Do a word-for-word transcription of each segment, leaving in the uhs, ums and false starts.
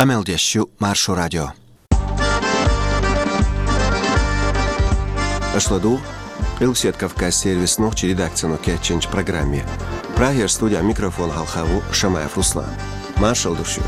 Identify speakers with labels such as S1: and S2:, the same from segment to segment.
S1: Ameldessu Maršu radio. Ашладу, Илсет Кавказ сервис ночи редакцию Кетченч программе. Прагер студия микрофон Халхаву Шамаев Руслан. Маршал душу.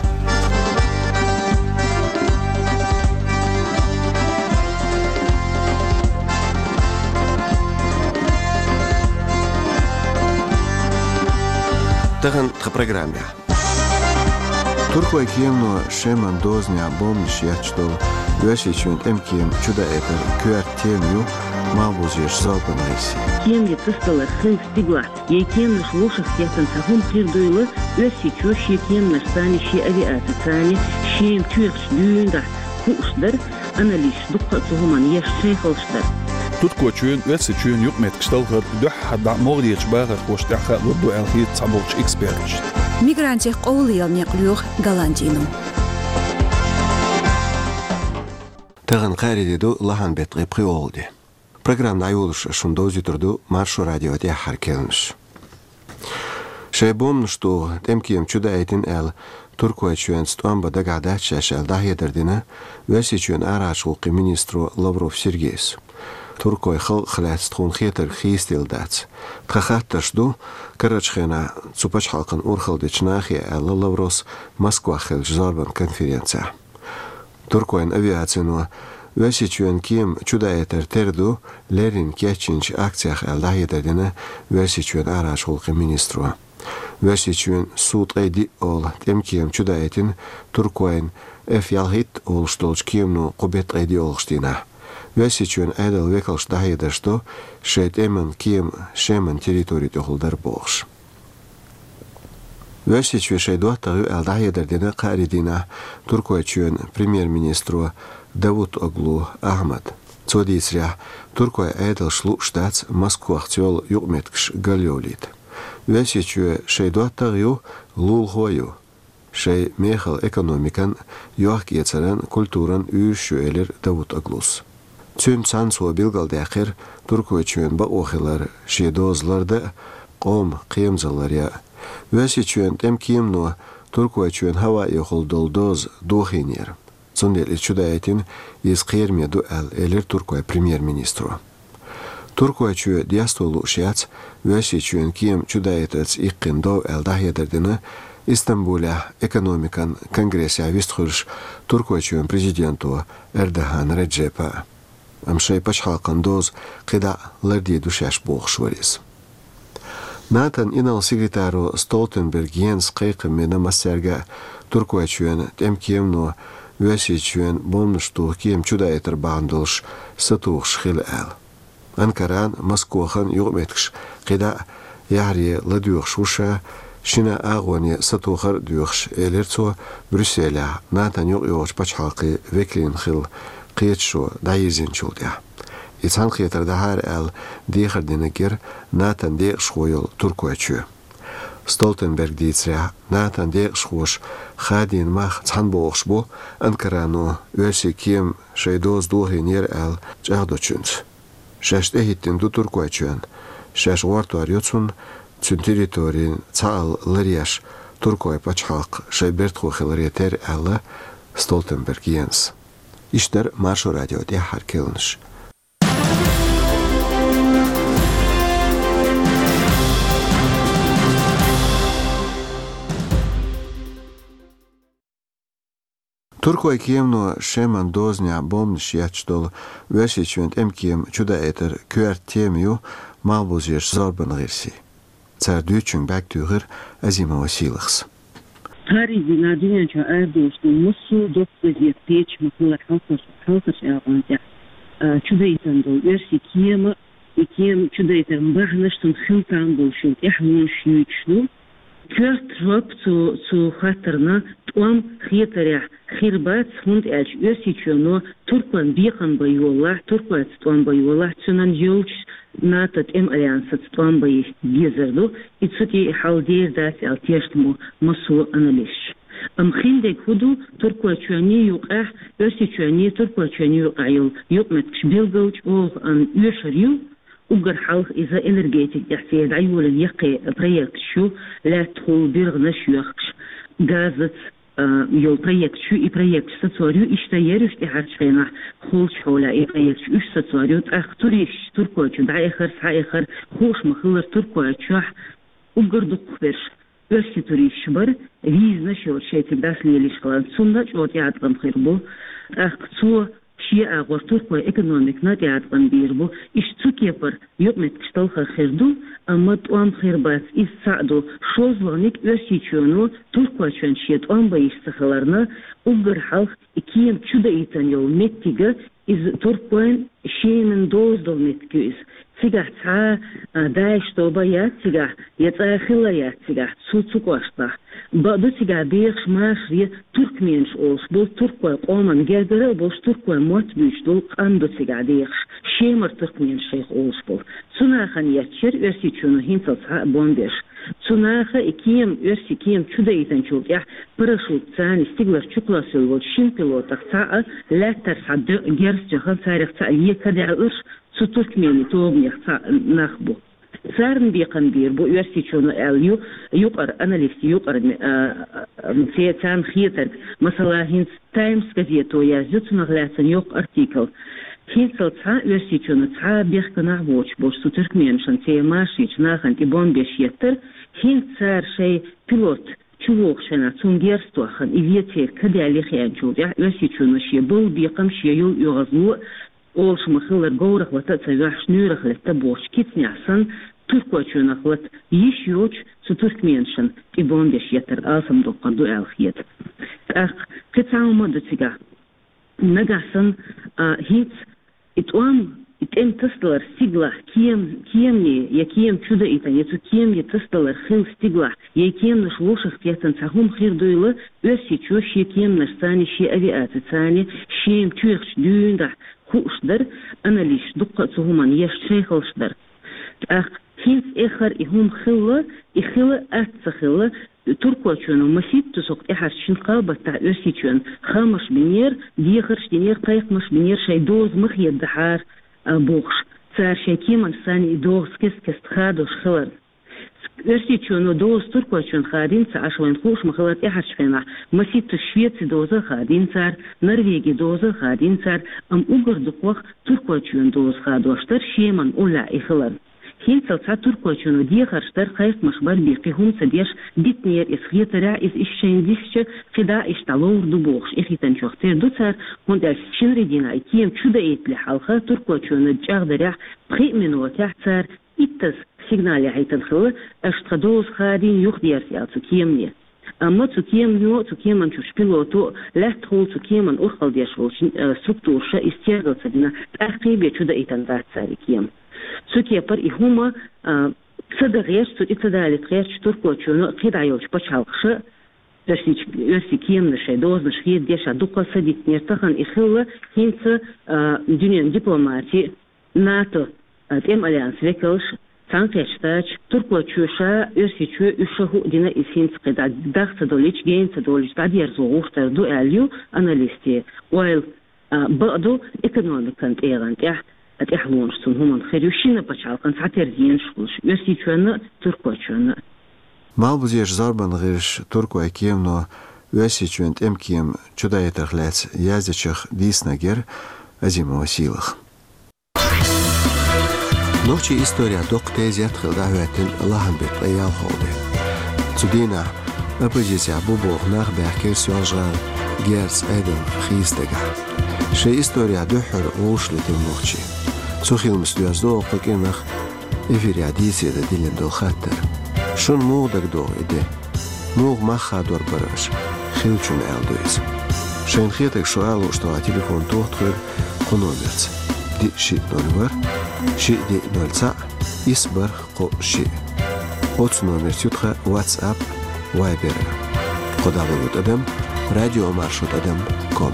S1: Таган в программе.
S2: Туркой кемно шеман дозня бомниш ячтол вешичун эмкем чуда этер квартемю мабузеш залпанайси.
S3: Кем ли тыстала сын стигла, ей кем наш лошах стяхан сахун прирдуйла, вешичу ши кем наш станищи авиацияне, шем чуекш дюнда, кушдар, аналиш дукка сухуман еш шейхолштар.
S4: Туркой чуен вешичун юкмет кшталгар дух хадда мордич багар коштаха луду алхит самолч экспертч.
S5: Мигрантих qowliyal neqluyuq Голландину.
S1: Таган qaridadu lahan betqi prioldi. Программа ayuluş şunda üzütürdü Maršu radio diye harkelmiş. Şey bomnu što temkiyem çuda etin el Turkuya çüyen stamba da gada çeşel dahiyderdine vesi çüyen araçlıqı ministru Lavrov Sergeyevs. Turkoy xil xilastxun xeter xistildaц. Тхахатташду Карачхена цупач халкан урхалдичнахи элла Лаврос Москва хил жарбан конференция. Туркойн авиацияну весичуен ким чудаетер терду лерин кечинч акциях элдахидадина весичуен араш холқи министру. Весичуен суд эйди ол темкием чудаетин Туркойн эф ялхит ол штолч кимну қубет эйди олштина. Весичуен эдел векалш дахидашду шейт эмен ким шемен территории тохулдар болш. Весичуен шейдуаттагы элдахидардина қаридина Туркойчуен премьер-министру Давут Оглу Ахмад. Цодицря Туркой эдел шлу штац Москвахтел юкметкш галёлит. Весичуен шейдуаттагы лулхою. Шей мехал экономикан юахкецерен культуран үйшүелер Давут Оглус. Тün Sansuo bilgaldakir Turkiyçüyen ba oxilar şedozlarda qom qiyamzalarya vesiçüyen temkimno Turkiyçüyen hava yoxuldoldoz doxiner. Sondel çudayetin iz qirmedu el elir Turkiya premier-ministru. Turkiyçü diastolu şiat vesiçüyen kim çudayetets iqindov el dahyederdine İstanbul'a ekonomikan kongresiya vistxurş Turkiyçüyen prezidentu Erdoğan Recep'a Amşay paşhalqan doz qida lerdi duşaş boğşvariz. Nathan inal sekretaru Stoltenberg Jens qeyqi mena maserga Turkiyçüyen temkiyemno vesiçüyen bomnuştu kim çudayetir bağındılış satuğ şxil el. Ankaran Moskvahan yuqmetkş qida yahri laduyuq şuşa şina ağvani satuğar duyuqş elertso Brüssel'a Nathan yuq yoğuş paşhalqi veklin xil قيتشو دايزين شوديا إتسان خيتر دهار ال ديخر دينكير ناتن ديق شويل تركواتشو ستولتنبرغ ديتسريا ناتن ديق شوش خادين ماخ تسان بوغش بو انكرانو ويسي كيم شايدوز دوغي نير ال جاهدو چونس شاشت اهيتين دو تركواتشوان شاش وارتو اريوتسون تسون تيريتورين تسال لرياش تركوي پاچحاق شايبرتخو خلريتر ال ستولتنبرغ ينس İşler Maršu radio diye harkelmiş. Turkoj kiemno šeman doznya bomniš jačtol vesiçvent emkiem çuda eter kvartemju malbuzjeş zorban girsi. Car düçün baktüğür azima vasiliks.
S3: Tarihi nadinca erdoğdu musu dokuz peć mutlar halkar halkar yavanca çudaytan do versi kiyema ikiem çudaytan bahnaştun xiltan bolşun ehmun şüçlü kört rop zu zu hatırna tuam xiyetara xirbat hund elç versi çöno Turkman biqan bayola Turkman tuam bayola çunan yolç natat em alyansat tuam bayı gezerdu itsuti haldir das altiyashmu masu analiz am khindek hudu Turkwa çöni yuqah versi çöni Turkwa çöni yuqayıl yuqmet bilgouch ol an yeshriu ugar halq iza energetik ihsiyad ayulan yaqi proyekt şu la txul birgna şuyaqsh gazet يول проект شو и проект сацорю иштаерюш и харчхена холч хола и проект үш сацорю ахтуриш туркочу да эхер саехер хош махылар туркочу угордук верш Öski turist var, vízna sörsétek dászlélis kaland, szundacs ott játban khirbo, ach szó شيء أغور تركوا إقتصادك ناديات بنبيربو إيش تكيبر يومت كشتالخ خيردو أما توام خيربات إسعدو شوزوانك أرسيتشونو تركوا شون شيء توام بايستخلرنا أجر حلق إكيم شدا إيتان يوم متيجا إز تركوان شيء من دوز دول متكيز تيجا تا دايش توبا يا تيجا يتأخلا يا تيجا سوتسوك واشتا بعد تيجا بيخش ماشي تركمينش أوش بول تركوا قومان جدرة بولش تركوا موت بيش دول قاندو تيجا ديخش شيمر تركمينش شيخ أوش بول سناخن يتشر أرسيتشونو هينتل تا بومبيش سناخا إكيم أرسي كيم شدا إيتان شوف يح برشوت تاني استقلر شكلا سلوت شين بيلوتك تا لا ترسع جرس جخل تاريخ تا يكدع أرش ستركميني توبني نخبو سارن بيقن بير بو يرسيتشونو أليو يقر أناليست يقر سيتان خيتر مثلا هين تايمز كذيتو يازيتو نغلاتن يق أرتيكل هينسل تا يرسيتشونو تا بيخكنا ووش بوش ستركمينشن تي ماشيش ناخن تبون بيش يتر هين سار شي بيلوت чувок шена цунгерствахан и ветер кадали хянчу я يرسيتشونو شي بول بيقم شي يو يغزو Олш махылар гоурах вата цайгах шнюрах летта бош китнясан туркуачунах лет ешьоч су туркменшин и бондеш ятер алсам докканду алхиет. Ах, кицаuma дутига. Нагасан хит итуам итем тысталар стигла кием киемни я кием чуда ита ецу кием я тысталар хил стигла я кием наш лошах пьятан цахум хирдуйлы ösi чуш я кием наш цани ши авиации цани шием чуихш дюнда خوشدر أنا ليش دقة سهومان يشتغلشدر أخ هينس آخر إهم خلا إخلا أتسخلا تركوا شنو مسيت تسوق إحش شنقابة تاع أرسيتشون خامش بنير ديخرش دينير قايق مش بنير شي دوز مخي الدحار بوخش صار شي كيمان ساني دوز كس كس تخادوش خلر أرسيتشونو دوز تركوا شون خادين صار عشوين خوش مخلات إحش فينا مسيت الشويتس دوزة خادين صار نرويجي دوزة خادين صار أم أجر دقوق تركوا شون دوز خادوشتر شيمان أولا إخلر هين سلطة تركوا شونو ديخرشتر خايف مشبر بيقيهم سديش ديتنير إسخيترا إس إشين ديشش خدا إشتالور دبوخش إخيتان شوختير دوتار هند الشين ردينا إكيم شودا إيتلي حالخا تركوا شونو جاغدريح بخي منو تحتار إتس سيجنالي هيتنخل أشتغدوز خادين يخدير سيال تكيمني أما تكيمنيو تكيمن شوش بيلوتو لا تخول تكيمن أخل ديشوش ستركتور شا استياغل سدينا تأخيب يشودا إيتان ذات ساري كيم سوكيبر إهما صدغيش تتدالي تغيش تركوا شونو قيد عيوش بشالخش أرسي كيم نشي دوز نشخيط ديشا دوقا صديق نيرتخن إخلا هينس دنيا ديبلوماتي ناتو تيم أليانس ويكلش تانكيشتاج تركوا شوشا أرسي شو يشهو دينا إسين سقيدا داخ تدوليش جين تدوليش بعد يرزوغوش تردو أليو أناليستي ويل بعدو إكونوميكانت إيغانت أتحلونش هم خيريوشين بتشالكن ساتيرزين شوش يرسيتشونا تركواتشونا
S2: Malbuzieš zarban غيرش تركو أكيمنو يرسيتشوانت أمكيم چودا يترخلات يازدشخ ديسناجر أزيما وسيلخ
S1: نوچي история док тезият хилдахуятин лахан бет аял ходе цудина оппозиция бубох нах бахкер сёжгал герц эден хистега شي история дөхөр уушлитин нохчи цухил мстуяздо оккенах эфири адиси да дилен дол хаттер шун муудаг до иде мууг махадор бараш хилчун элдуис шен хетек шуалу что телефон тохтер кономерц ди ши нолвар شي دي نولца إسبر قو شي أوت نمبر تيتخا واتساب وايبر قدابلوت أدم راديو مارشوت أدم كوم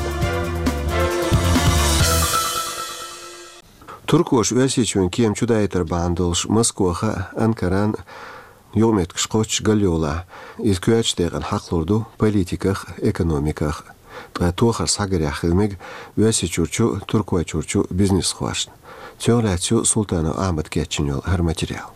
S1: تركوش واسيچون كيم چودايتر باندلش مسكوخا أنكران يوميت كشقوش غاليولا إذكواتش ديغن حقلوردو политиках экономиках توخر ساگر يخدمك واسيچورچو تركواتچورچو бизнес خواشن تيولاتيو سلطانو أحمد كاتشينيول هر ماتيريال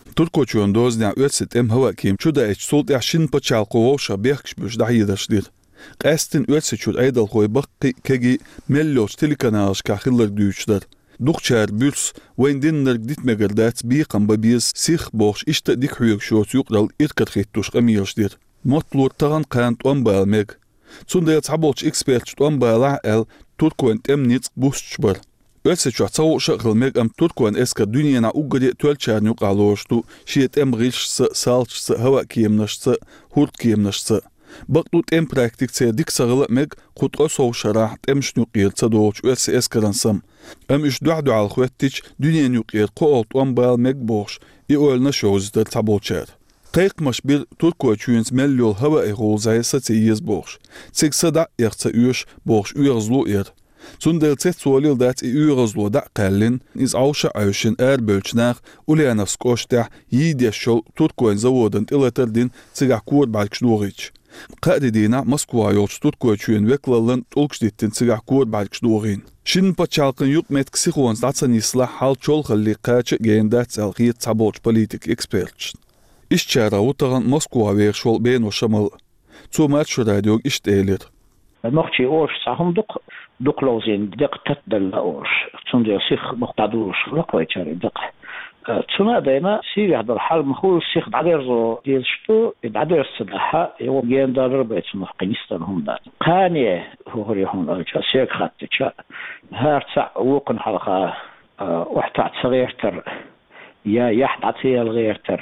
S4: تركوچون دوزنيا أتست أم هوا كيم چودا إچ سلط يحشين بچالقو ووشا بيخكش بيش دعيدش دير Qəstin ötsəçür əydal qoy baqqı kəgi mellos telekanalış kaxıllar düyüşlər. Duqçər bürs vendinlər ditməgərdəts bir qamba biz six boş işdə dik hüyük şot yuqdal irkat xittuş qamiyəşdir. Motlur tağan qant on balmək. Çundayat sabolç ekspert on bala el Turkuen emnit busçbar. Ötsəçür çavu şaqılmək am Turkuen eska dünyana uqadi tölçərni qaloşdu. Şiyet emrişsə salçsı hava kiyemnaşsı hurt kiyemnaşsı. Baqlut em praktikçə dik sağılmaq qutqa soğuşaraq emşnu qiyelsə doğuç ötsə eskaransam. Am iş duadu al xwettiç dünyanı yuqiyet qolt on balmək boş. I ölna şozda tabolçər. Qayıqmaş bir Turkuya çüyens mellol hava eğolzaya satiyyiz boş. Çeksa da yaxsa üyüş boş üyazlu er. Çundel-çet solil dat üyazlu da qallin iz avşa ayşin er bölçnaq Ulyanovskoşda yidya şol Turkuya zavodun ilatardin çigaq kod balkşluğiç. Qadidina Moskva yolç Turkuya çüyen veklalın olqşdittin çigaq kod balkşluğin. Şin paçalqın yuq metkisi xons datsan islah hal çol xalli qaçı geyendat salqiyet sabolç politik ekspert. İşçara utağın Moskva ve şol beyin o şamal. Çoğmat şu radyo iş değilir.
S6: Noqçi oş sahımdık duklozin diktat dalla oş. Çünkü sih muqtaduş laqwa içeri dik. Çuna dayna siyah dal hal mkhul sih daderzo diyelştu dader sıdaha yo gendarlar beytsin Afganistan humda. Qaniye hori hon alça sek khatça. Her sa وقن halqa وحتى صغيرتر يا يحد عطيه الغيرتر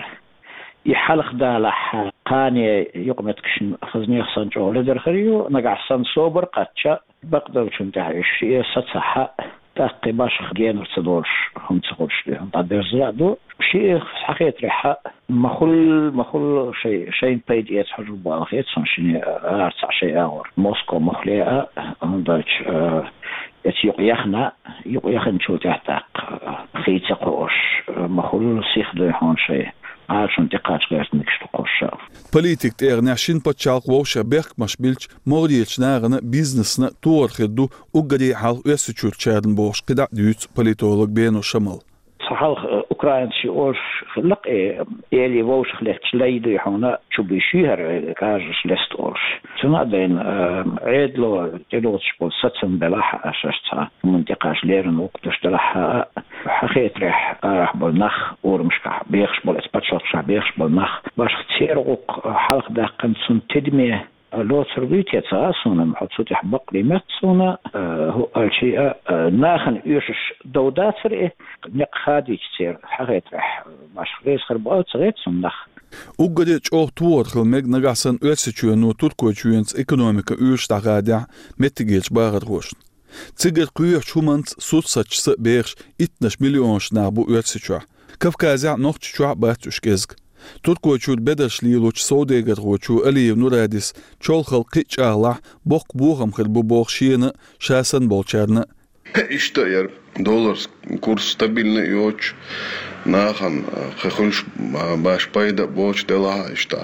S6: يحلق دالح قاني يقمت كشن خزني خصن جو لدر خريو نقعصن صوبر قاتشا بقدر شنتعيش يستصحى تاقي باش خجين رصدورش هم تقولش لهم تعدير زرادو شيء حقيقة ريحة مخل مخل شيء شيء بيد يتحجب بالخيط صنشني أرتع شيء آخر موسكو مخلية عندك يتيق يخنا يخن شو تحتاق خيط قوش مخل سيخ دهون شيء عشان تقاش غير نكشتو قوشا.
S4: Politik der nashin paçalq wosha berkmaş bilç mordiyeçnağını biznesna tuarxedu uqadi hal ösüçürçərdən boş qida düç politolog beno şamal.
S6: صحيح أوكرانيا شيء خلق إلي ووش خلق شليدو يحونا شو بيشيهر كاجش لستورش سنا دين عيدلو تلوش بول ستسن بلاحة أشاشتها منطقة ليرن وقتش تلاحة حقيقة ريح راح بالنخ ورمشكح بيخش بول إسباتشوتش بيخش بالنخ باش تسيرقوق حلق داقن سن تدميه لو تربيتي تاسونا محطوط يحبق لي متسونا هو الشيء ناخن يوشش دودات فرق نق خادي كتير حقيقة رح باش خليس خربوات صغير سنخ
S4: Uqadi çoğ tuor xilmek nagasan ötsüçüyenu Turkuya çüyens ekonomika üyüş dağadya mettigelç bağır hoşn. Tsiger kuyuh çumant sut saçsı beş itnaş milyon şna bu ötsüçü. Kafkazya noqçuçu batüş gezg. Turkuya çür bedaşliluç sodegat roçu Aliyev Nuradis çol xalqi çağlah bok buğam xil bu boğşiyini şasan bolçarını.
S7: İşte yer dolar kurs stabilni yoç nahan xılş baş payda boç dela işte.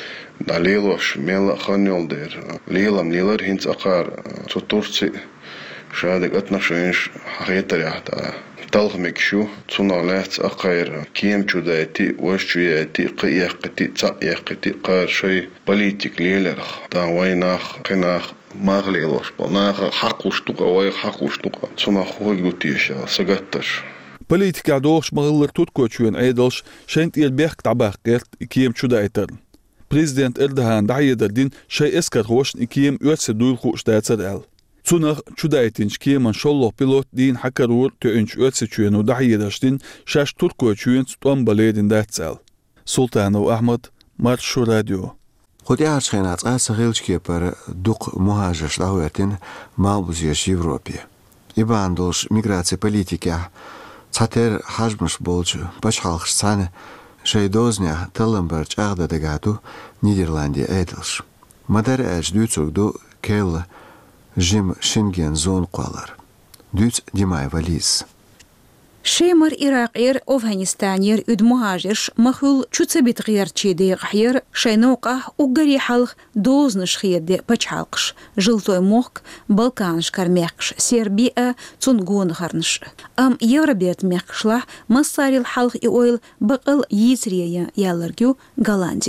S7: Daliloş mela xanyol der. Lilam nilar hinç aqar Tursi şadik atnaşınş haqiqatariyahta. Talğmek şu tunalats aqayr kiyem çudati waşçuyati qiyaqti tsaqti qar şey politik liler da waynaq qinaq mağliloş bonaq haquştuqa way haquştuqa tuna xoygutiş sagattaş
S4: Politika doğuş mağıllar tutkoçuyen aydalş şent elberk tabaqert kiyem çudaytar Prezident Erdoğan dayederdin şey eskat hoşn kiyem ötse duyğu ştatsar al Çunaq çudaytinç kiyeman şolloh pilot din hakarur töönç ötse çüyenu dahiyedashtin şaş Turkuya çüyen tutan baledin datsal. Sultanov Ahmad, Marshu Radio.
S1: Xudi arçxenat asa xilçki par duq muhajir davetin malbuziyeş Evropiye. İban dolş migratsiya politika çater hajmış bolcu baş halq sani şeydoznya talambarç ağda degatu Niderlandiya edilş. Madar aj düçugdu kel Jim Schengen zon qalar. Düz dimay valiz.
S5: Шемар Иракир Афганистанер үд мухажирш махул чуцебит гыярчиди гыйр шайноqa угари халх дозныш хиеде пачалқш жылтой мохк Балканш кармекш Сербия цунгон харныш ам Евробет мекшла масарил халх и ойл бақыл йисрия яларгю Голландии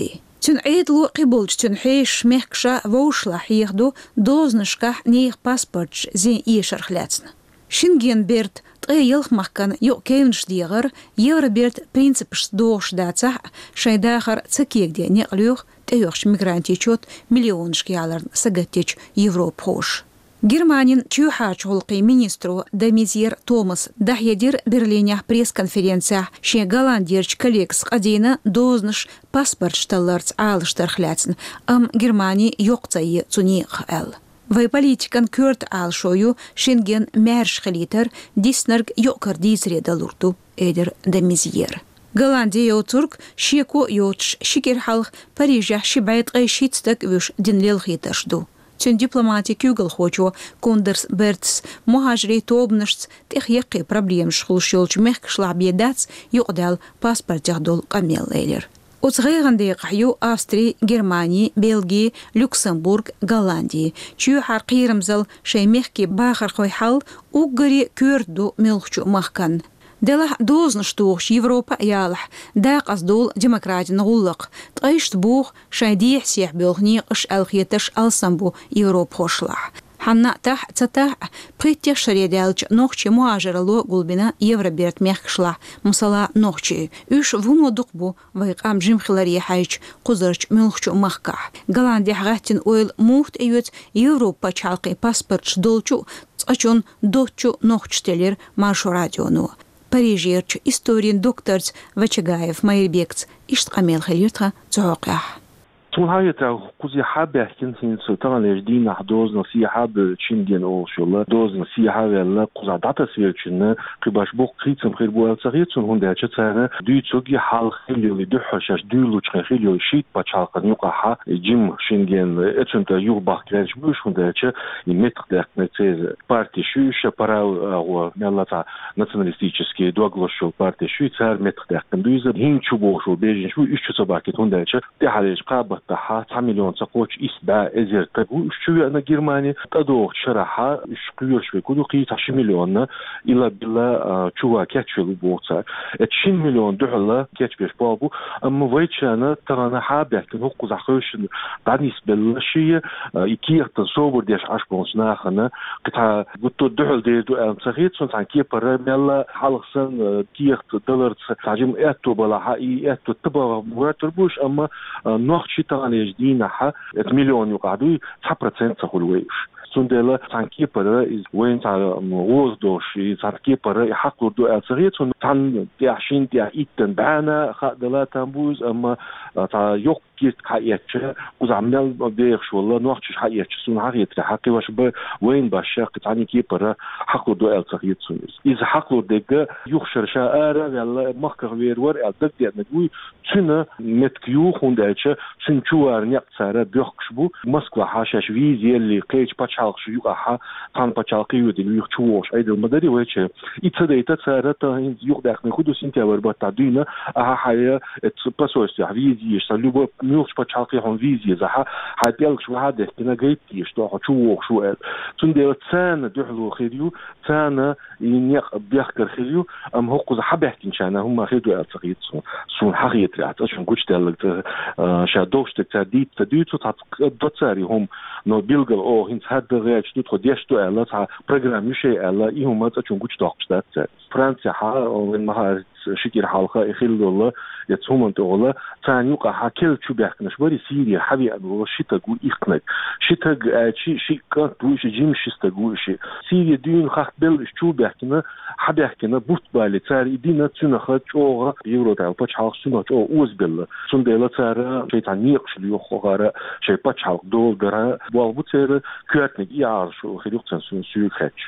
S5: تون عيد لو قبلش تون حيش مهكشا ووشلا حيخدو دوزنشكا نيخ باسبورتش زين إيشر خلاتنا شنجين بيرت تغيلخ مكان يو كينش ديغر يورا بيرت برينسيبش دوش داتسح شاي داخر تسكيك دي نقليوخ تيوخش ميغرانتي چوت مليونش كيالر ساقتيش يوروب خوش Германин чуйхач голқи министру Дамизир Томас дахьядир Берлинях пресс-конференциях ше голландерч коллекс қадейна дозныш паспорт шталларц алыштар хляцн, ам Германии йоқцайы цуниқ әл. Вай политикан көрт алшою шенген мәрш хилитер диснерг йоқар дизреда лурту эдер Дамизир. Голландия йоцург шеку йотш шикер халх Парижах шибайт гайшитстак вюш динлел хиташду. Тюн дипломатик югал хочо кондерс бертс мухажри тобнышц тех яқи проблем шхулшолч мехкшла бедац юqdal паспорт яхдол камел эйлер. Оцгайгандай қаю Австрия, Германия, Бельгия, Люксембург, Голландия. Чу хар қирымзал шай мехки бахар хой хал уггари көрду мелхчу махкан. Делах дознштух Европа ялах дақ аздол демократин ғуллық. Тғайшт бух шайдих сех белгни ыш алхеташ алсамбу Европ хошлах. Ханна тах цатах приттех шаредялч нохчи муажерало гулбина Евроберт мехкшлах. Мсала нохчи. Үш вуно дұқбу вайқам жимхилари хайч қузырч мелхчу махках. Голландия ғаттин ойл мухт эйвет Европа чалқи паспорт долчу цачун дочу нохчтелер маршу радиону. Парижерч историн докторц Вачагаев Майрбекц иштқамел хилиртха цоқах.
S8: Тунхайта кузи хабе кинсин сутан леждина дозна си хабе чинген олшула дозна си хавела куза дата сверчне қибаш бок крицем хирбуал цагицун хунда чацага дүйцоги хал хилили духашаш дүүлуч хилили шит пачалқан юқаха жим шинген эцунта юрбах гранч буш хунда ча иметдак нецез партия шуша парау меллата националистические доглашил партия швейцар метдак дүйза хинчу бошул бежин шу үч собакет хунда ча дехалеш қаба تها تسعة مليون تقوش إسباع إزر تقول شو أنا جرماني تدوق شرحها شقير شوي كله قيت عشرين مليون إلا بلا شو كاتش البوطة عشرين مليون دولار كاتش بيش بابو أما ويتش أنا ترى أنا حابة كن حقوق زخوش بعد نسبة للشيء يكير تصور ديش عشر بونس ناخنا قطع قلت دول دي دو أم صغير سنت عن كيف برميلا حلقسن كير دولار تعجم أتو بلا حقي أتو تبغى مرات ربوش أما نوخشي تغني جدينا ح مليون يقعدوا تسعة بالمئة تقولويش سندلا تانكي برا وين تاع موز دوشي تانكي برا حقو دو أصغير سن تان تعشين تاع إيتن بعنا خدلا تنبوز أما تاع يوك كيت حقيقة وزعمل بيخش والله نوقتش حقيقة سن حقيقة حقي واش ب وين باشا تاني كي برا حقو دو أصغير سن إذا حقو دقة يخشر شاعر يلا مخكر وير ور أدق نقول سنة متكيو خنداتش سن شوار نقصار بيخش بو مسكوا حاشش فيزي اللي قيش باتش حلقش يقعها تان باتشالقي يودي يخشوش أيضا المدري ويش يتصدى يتصارى تان يقدر نخدو سنتيار بتعدينا أها حياة تبصوش فيزي يشتغلوا نيوش باتشالقي هم فيزي زها حيبيلك شو هذا كنا جيتي يشتغل شو شو سندير تسان دحلو خيريو تسان ينيق بيحكر خيريو أم هو قز حبه كنشانه هم خيروا أتصغيت سون حقيقة عشان قلت لك شادوش تكتاديت تديتو تتصاري هم نو بيلقل أو هنس هاد غير شدود خديشتو ألا تها برنامج شيء ألا إيهم تأشون قلت داقشتات فرنسا ها وين ما شكل حلقة إخيل الله يتهم أنت الله ثاني يقع حكيل شو بيحكناش بري سيريا حبي أنو شيء تقول إقنك شيء تق شيء شيء كان تقول شيء جيم شيء تقول شيء سيريا دين خاك بل شو بيحكنا حبي يحكنا بوت بالي تاري دينا تنا خد شو يورو تعال بتش حلق سنة شو أوز بل سندلا تارا شيء تانيق شليو خغارة شيء بتش حلق دول درا والبوتر كاتنك يعرف شو خيرك تنسون سيوكاتش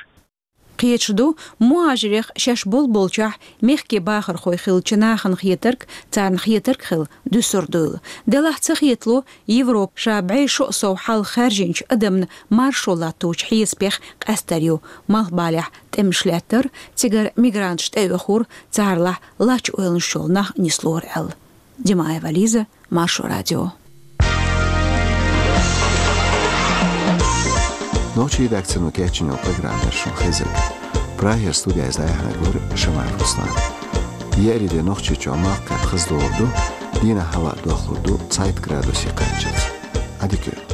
S5: قيتشدو مهاجريخ شاش بول بولچاح ميخكي باخر خوي خيل چناخن خيترك تارن خيترك خيل دوسردول دلح تخيتلو يوروب شابعي شو سو حال خارجينش ادمن مارشولا توش حيس بيخ قاستريو مال بالح تمشلاتر تيغر ميغرانتش تايوخور تارلح لاچ اويلن شولناخ نيسلور ال ديماي فاليزا مارشو راديو
S2: Ночи редакцию кеченю программы Шунхезек. Прахер студия издая Хагор Шамар Руслан. Ериде ночи чомак как хыздорду دينا هوا دو خودو Zeit gradus يقنجت. Adikö.